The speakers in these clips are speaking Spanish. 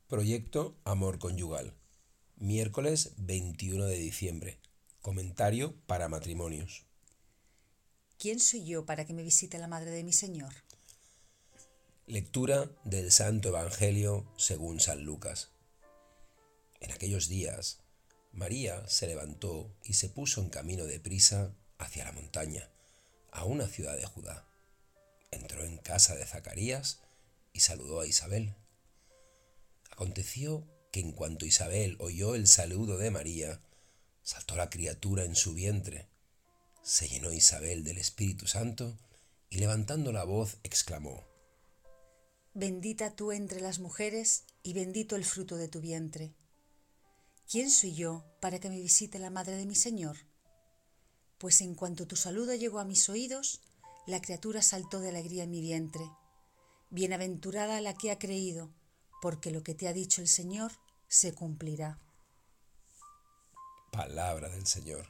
Proyecto Amor Conyugal. Miércoles 21 de diciembre. Comentario para matrimonios. ¿Quién soy yo para que me visite la madre de mi Señor? Lectura del Santo Evangelio según San Lucas. En aquellos días, María se levantó y se puso en camino de prisa hacia la montaña, a una ciudad de Judá. Entró en casa de Zacarías y saludó a Isabel. Aconteció que en cuanto Isabel oyó el saludo de María, saltó la criatura en su vientre. Se llenó Isabel del Espíritu Santo y levantando la voz exclamó: Bendita tú entre las mujeres y bendito el fruto de tu vientre. ¿Quién soy yo para que me visite la madre de mi Señor? Pues en cuanto tu saludo llegó a mis oídos, la criatura saltó de alegría en mi vientre. Bienaventurada la que ha creído, porque lo que te ha dicho el Señor se cumplirá. Palabra del Señor.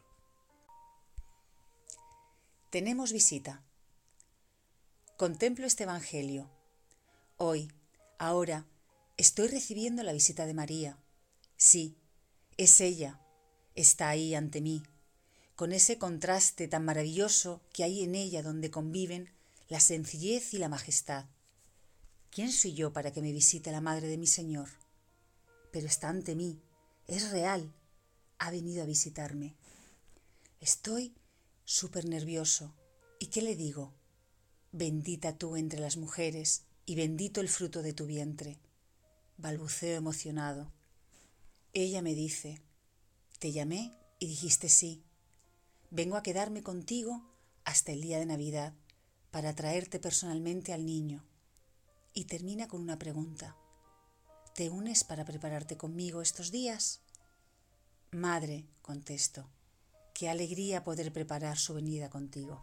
Tenemos visita. Contemplo este Evangelio. Hoy, ahora, estoy recibiendo la visita de María. Sí, es ella. Está ahí ante mí, con ese contraste tan maravilloso que hay en ella donde conviven la sencillez y la majestad. ¿Quién soy yo para que me visite la madre de mi Señor? Pero está ante mí, es real, ha venido a visitarme. Estoy súper nervioso. ¿Y qué le digo? Bendita tú entre las mujeres y bendito el fruto de tu vientre. Balbuceo emocionado. Ella me dice: te llamé y dijiste sí. Vengo a quedarme contigo hasta el día de Navidad para traerte personalmente al niño. Y termina con una pregunta. ¿Te unes para prepararte conmigo estos días? Madre, contesto, qué alegría poder preparar su venida contigo.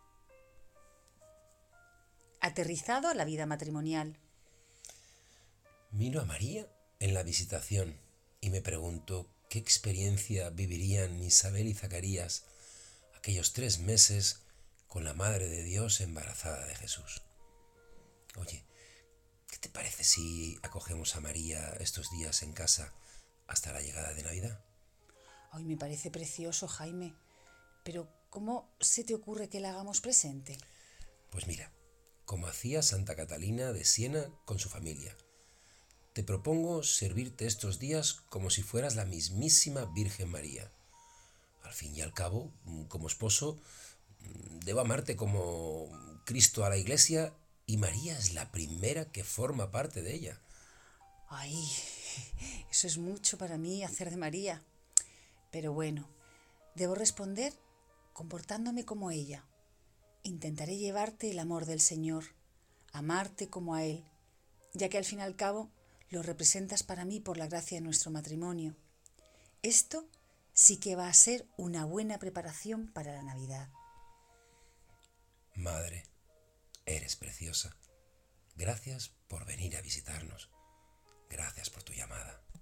Aterrizado a la vida matrimonial. Miro a María en la visitación y me pregunto qué experiencia vivirían Isabel y Zacarías aquellos 3 meses con la Madre de Dios embarazada de Jesús. Oye, ¿qué te parece si acogemos a María estos días en casa hasta la llegada de Navidad? Hoy me parece precioso, Jaime, pero ¿cómo se te ocurre que la hagamos presente? Pues mira, como hacía Santa Catalina de Siena con su familia. Te propongo servirte estos días como si fueras la mismísima Virgen María. Al fin y al cabo, como esposo, debo amarte como Cristo a la Iglesia y María es la primera que forma parte de ella. Ay, eso es mucho para mí hacer de María. Pero bueno, debo responder comportándome como ella. Intentaré llevarte el amor del Señor, amarte como a Él, ya que al fin y al cabo lo representas para mí por la gracia de nuestro matrimonio. Esto sí que va a ser una buena preparación para la Navidad. Madre, eres preciosa. Gracias por venir a visitarnos. Gracias por tu llamada.